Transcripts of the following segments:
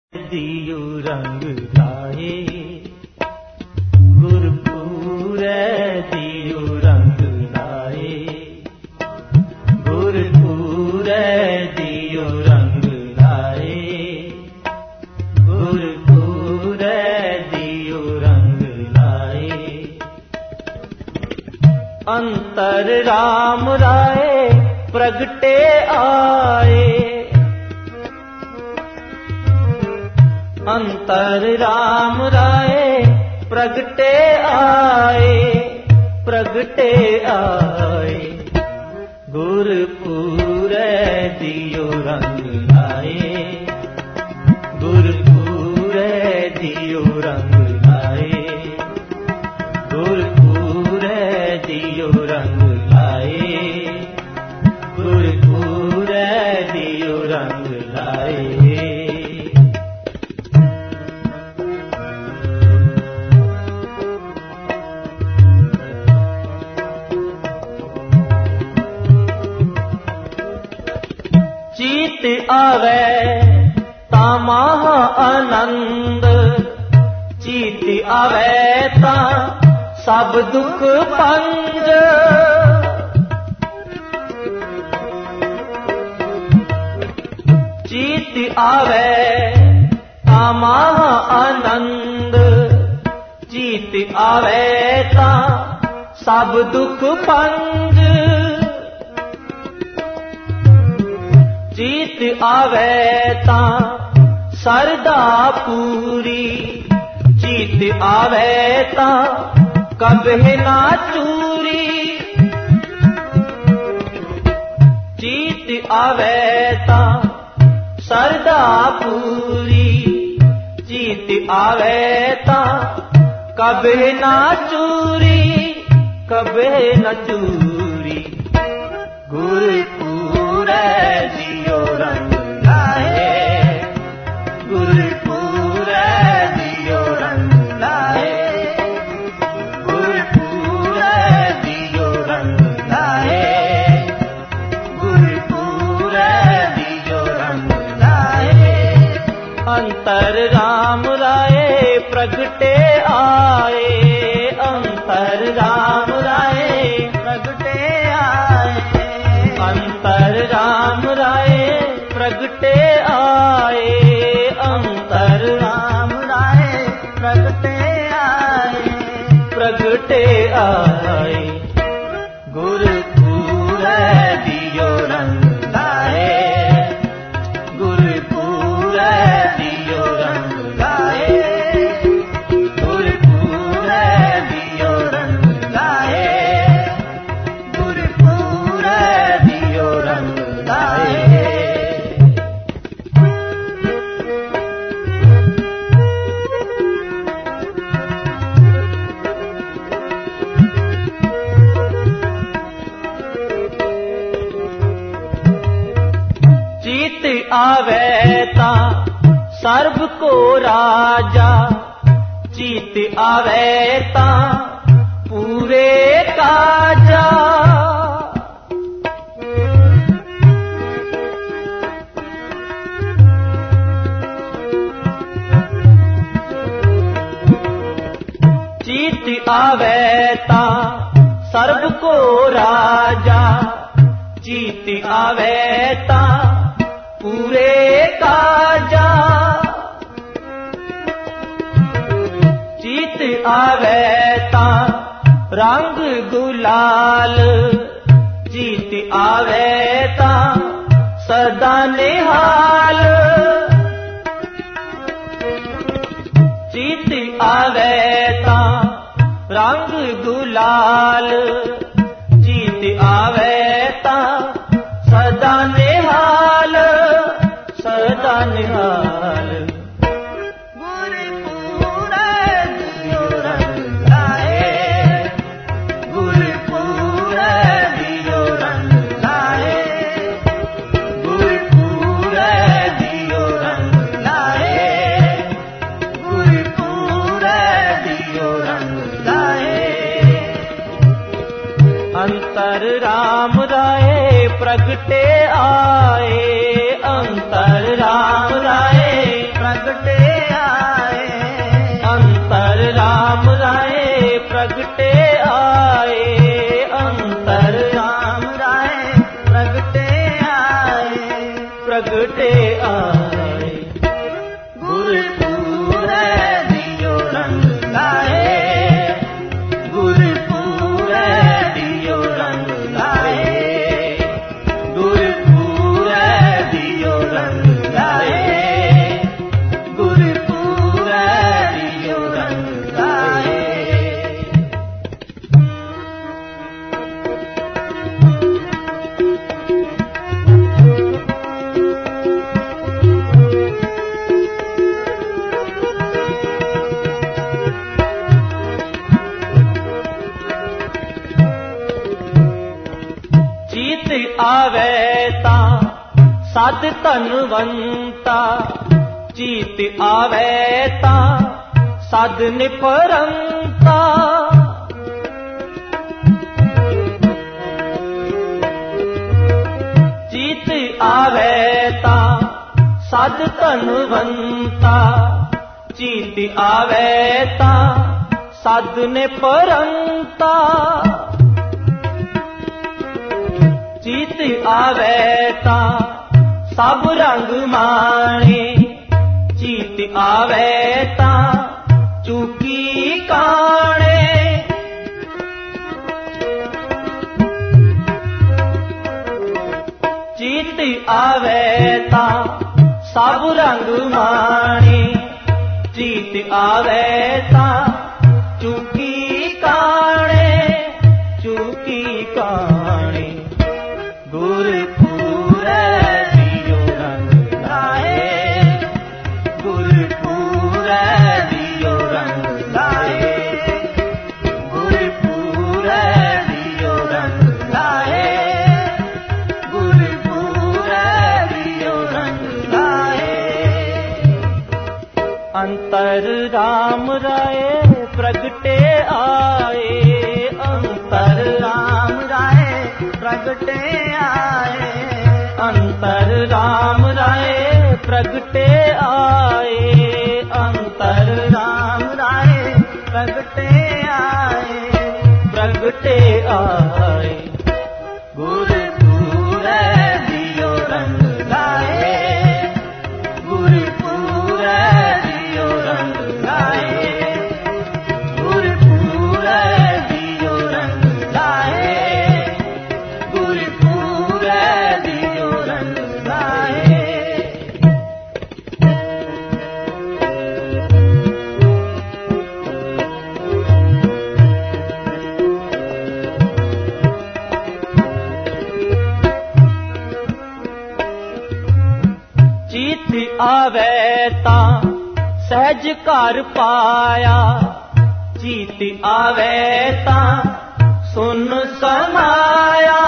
दियो रंग लाए गुरपुरे दियो रंग लाए गुरपुरे दियो रंग लाए गुरपुरे दियो रंग लाए। अंतर राम राय प्रगटे आए अंतर राम राय प्रगटे आए गुरपुरे दियो रंग लाए गुरपुरे दियो रंग लाए गुरपुरे दियो रंग लाए गुरपुरे दियो रंग लाए। चीत आवे ता महा आनंद चीत आवे ता सब दुख पंज चीत आवे ता महा आनंद चीत आवे ता सब दुख पंज चीत आवे ता सरदा पूरी चीत आवे ता कबे ना चूरी चीत आवे ता सरदा पूरी चीत आवे ता कबे ना चूरी कबे न चूरी। गुरपुरे दियो रंग लाए गुरपुरे दियो रंग लाए गुरपुरे दियो रंग लाए गुरपुरे दियो रंग लाए। अंतर राम राय प्रगटे आए अंतर राम राय प्रगटे आए अंतर राम राय प्रगटे आए अंतर राम राय प्रगटे आए गुरपुरे दियो रंग लाए गुरपुरे दियो रंग लाए गुरपुरे दियो रंग लाए गुरपुरे दियो रंग लाए। चीत आवे ता सर्व को राजा चीत आवे ता पूरे काजा चीत आवे ता सर्व को राजा चीत आवे ता पूरे काजा चीत आवे ता रंग गुलाल चीत आवे ता सदा निहाल चीत आवे ता रंग गुलाल चीत आवे ता सदा निहाल सदा निहाल। गुरपुरे दियो रंग लाए गुरपुरे दियो रंग लाए गुरपुरे दियो रंग लाए गुरपुरे दियो रंग लाए। अंतर राम राय प्रगटे आए अंतर राम राय प्रगटे आए, अंतर राम राय प्रगटे आए, अंतर राम राय प्रगटे आए, प्रगटे आए। गुरपुरै दियो रंग लाए, गुरपुरै दियो रंग लाए, गुरपुरै दियो रंग लाए, गुरपुरै दियो रंग लाए। जीत आवे तां सद धनवंता, जीत आवे तां सद निपरंता, जीत आवे तां सद धनवंता, जीत आवे तां सद निपरंता, जीत आवे तां सब रंग माणे, जीत आवे तां चूकी काणे, जीत आवे तां सब रंग माणे, जीत आवे तां चूकी काणे, चूकी काणे। गुरपुरै दियो रंग लाए, गुरपुरै दियो रंग लाए, गुरपुरै दियो रंग लाए, गुरपुरै दियो रंग लाए। अंतर राम राय प्रगटे आए, अंतर राम राय प्रगटे आए, अंतर राम राय प्रगटे आए, अंतर राम राय प्रगटे आए, प्रगटे आए। गुरपुरै दियो रंग लाए, गुरपुरै दियो रंग लाए, गुरपुरै दियो रंग लाए, गुरपुरै दियो रंग लाए। जीत आवे तां सहज घर पाया, जीत आवे तां सुन समाया,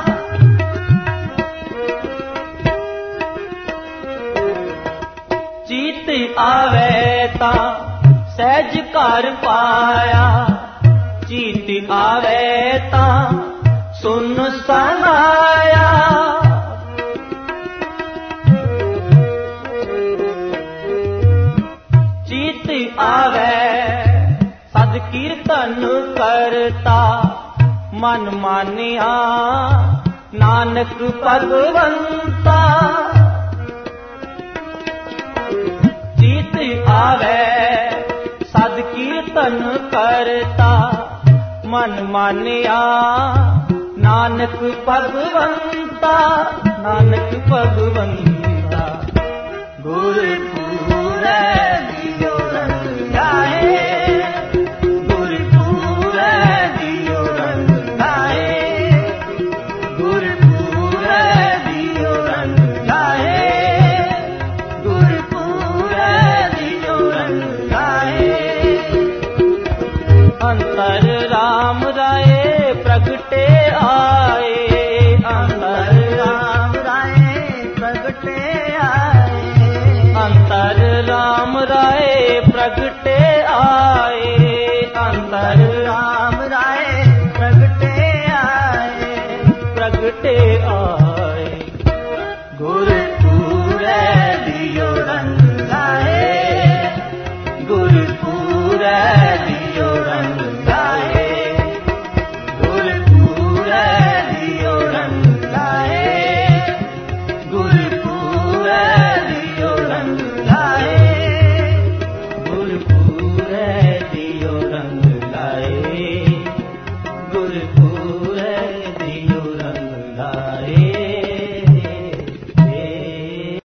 जीत आवे तां सहज घर पाया, जीत आवे तां सुन समाया, जीत आवे सद कीर्तन करता, मन मानिया नानक भगवंता, जीत आवे सद कीर्तन करता, मन मानिया नानक भगवंता, नानक भगवंता। गुरपुरै दियो रंग लाए, गुरपुरै दियो रंग लाए, गुरपुरै दियो रंग लाए, गुरपुरै दियो रंग लाए। अंतर राम राय प्रगटे आए, अंतर राम राय प्रगटे आए, अंतर राम राय प्रगटे